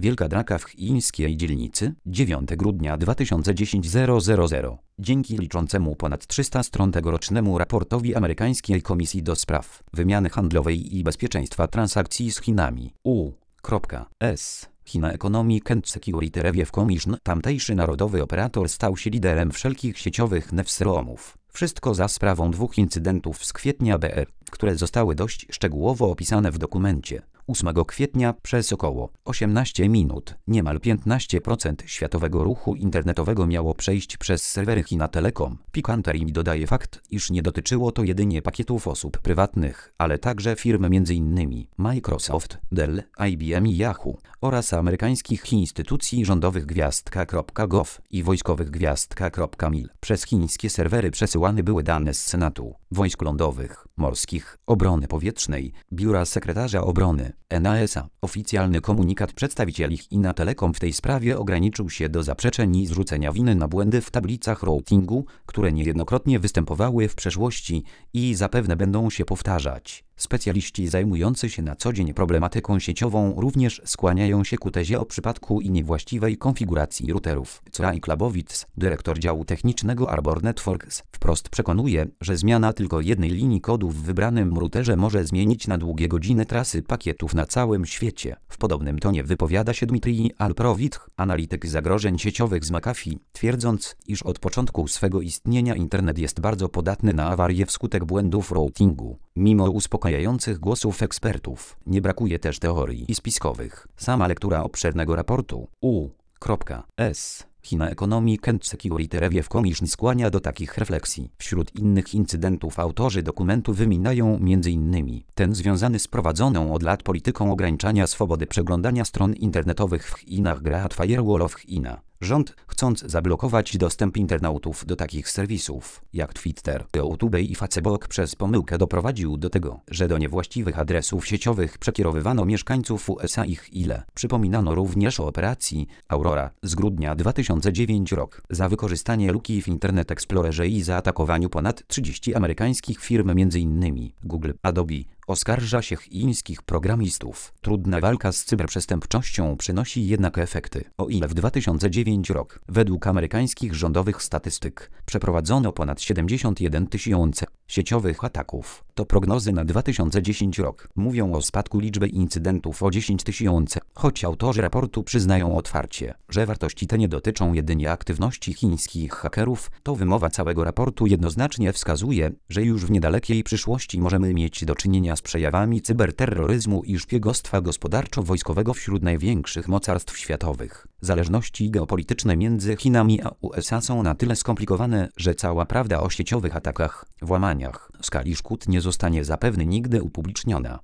Wielka draka w chińskiej dzielnicy, 9 grudnia 2010 000. Dzięki liczącemu ponad 300 stron tegorocznemu raportowi amerykańskiej Komisji do Spraw Wymiany Handlowej i Bezpieczeństwa Transakcji z Chinami U.S. China Economic and Security Review Commission, tamtejszy narodowy operator, stał się liderem wszelkich sieciowych newsroomów. Wszystko za sprawą dwóch incydentów z kwietnia BR, które zostały dość szczegółowo opisane w dokumencie. 8 kwietnia przez około 18 minut niemal 15% światowego ruchu internetowego miało przejść przez serwery China Telecom. Pikanterii dodaje fakt, iż nie dotyczyło to jedynie pakietów osób prywatnych, ale także firm m.in. Microsoft, Dell, IBM i Yahoo oraz amerykańskich instytucji rządowych gwiazdka.gov i wojskowych gwiazdka.mil. Przez chińskie serwery przesyłane były dane z Senatu, wojsk lądowych, morskich, obrony powietrznej, biura sekretarza obrony, NASA. Oficjalny komunikat przedstawicieli China Telecom w tej sprawie ograniczył się do zaprzeczeń i zrzucenia winy na błędy w tablicach routingu, które niejednokrotnie występowały w przeszłości i zapewne będą się powtarzać. Specjaliści zajmujący się na co dzień problematyką sieciową również skłaniają się ku tezie o przypadku i niewłaściwej konfiguracji routerów. Craig Klabowitz, dyrektor działu technicznego Arbor Networks, wprost przekonuje, że zmiana tylko jednej linii kodu w wybranym routerze może zmienić na długie godziny trasy pakietów na całym świecie. W podobnym tonie wypowiada się Dmitrij Alprovitch, analityk zagrożeń sieciowych z McAfee, twierdząc, iż od początku swego istnienia internet jest bardzo podatny na awarie wskutek błędów routingu. Mimo uspokajających głosów ekspertów, nie brakuje też teorii spiskowych. Sama lektura obszernego raportu U.S. China Economic and Security Review Commission skłania do takich refleksji. Wśród innych incydentów autorzy dokumentu wymieniają m.in. ten związany z prowadzoną od lat polityką ograniczania swobody przeglądania stron internetowych w Chinach Great Firewall of China. Rząd, chcąc zablokować dostęp internautów do takich serwisów, jak Twitter, YouTube i Facebook, przez pomyłkę doprowadził do tego, że do niewłaściwych adresów sieciowych przekierowywano mieszkańców USA ich ile. Przypominano również o operacji Aurora z grudnia 2009 rok za wykorzystanie luki w Internet Explorerze i zaatakowaniu ponad 30 amerykańskich firm m.in. Google, Adobe. Oskarża się chińskich programistów. Trudna walka z cyberprzestępczością przynosi jednak efekty. O ile w 2009 rok, według amerykańskich rządowych statystyk, przeprowadzono ponad 71 tysięcy sieciowych ataków, to prognozy na 2010 rok mówią o spadku liczby incydentów o 10 tysięcy. Choć autorzy raportu przyznają otwarcie, że wartości te nie dotyczą jedynie aktywności chińskich hakerów, to wymowa całego raportu jednoznacznie wskazuje, że już w niedalekiej przyszłości możemy mieć do czynienia z przejawami cyberterroryzmu i szpiegostwa gospodarczo-wojskowego wśród największych mocarstw światowych. Zależności geopolityczne między Chinami a USA są na tyle skomplikowane, że cała prawda o sieciowych atakach, włamaniach, skali szkód nie zostanie zapewne nigdy upubliczniona.